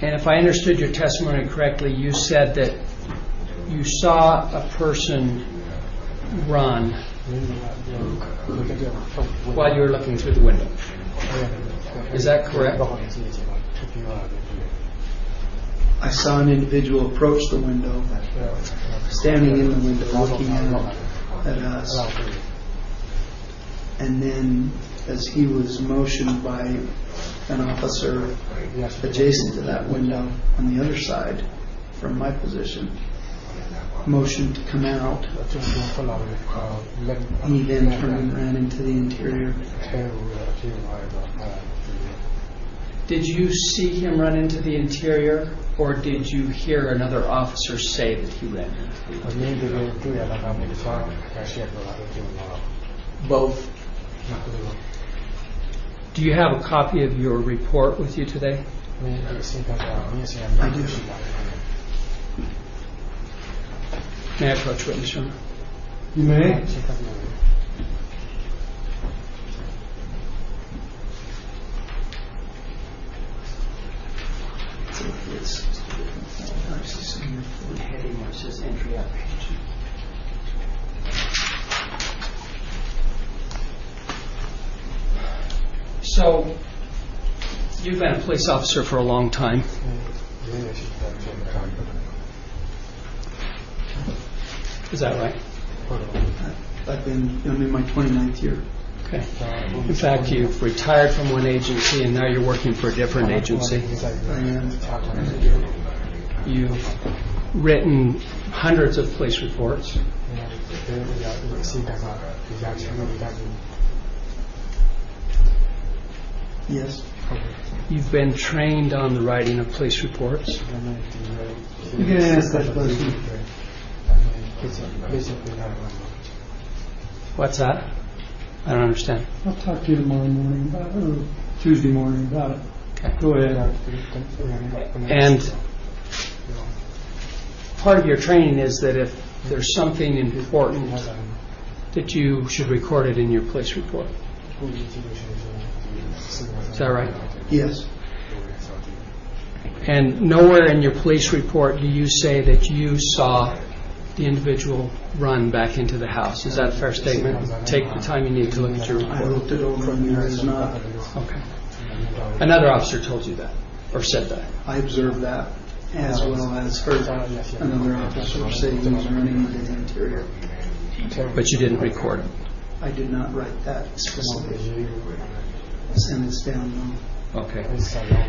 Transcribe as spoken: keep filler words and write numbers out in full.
And if I understood your testimony correctly, you said that you saw a person run while you were looking through the window. Is that correct? I saw an individual approach the window, standing in the window, looking at, at us. And then, as he was motioned by an officer adjacent to that window on the other side from my position, motioned to come out, he then turned and ran into the interior. Did you see him run into the interior, or did you hear another officer say that he ran into the interior? Both. Do you have a copy of your report with you today? I do. May I approach witness room? You may. It's the heading where it says entry apprehension. So, you've been a police officer for a long time. Is that right? I've been, I'm in my twenty-ninth year. Okay. In fact, you've retired from one agency and now you're working for a different agency. I am. You've written hundreds of police reports. Yes. You've been trained on the writing of police reports. You can ask that question. What's that? I don't understand. I'll talk to you tomorrow morning about it, or Tuesday morning about it. Okay. Go ahead. And part of your training is that if there's something important, that you should record it in your police report. Is that right? Yes. And nowhere in your police report do you say that you saw the individual run back into the house. Is that a fair statement? Take the time you need to look at your report. I looked it over and there is not. Okay. Another officer told you that, or said that. I observed that, as well as heard another officer say he was running into the interior. But you didn't record it. I did not write that specific sentence down, no. Okay.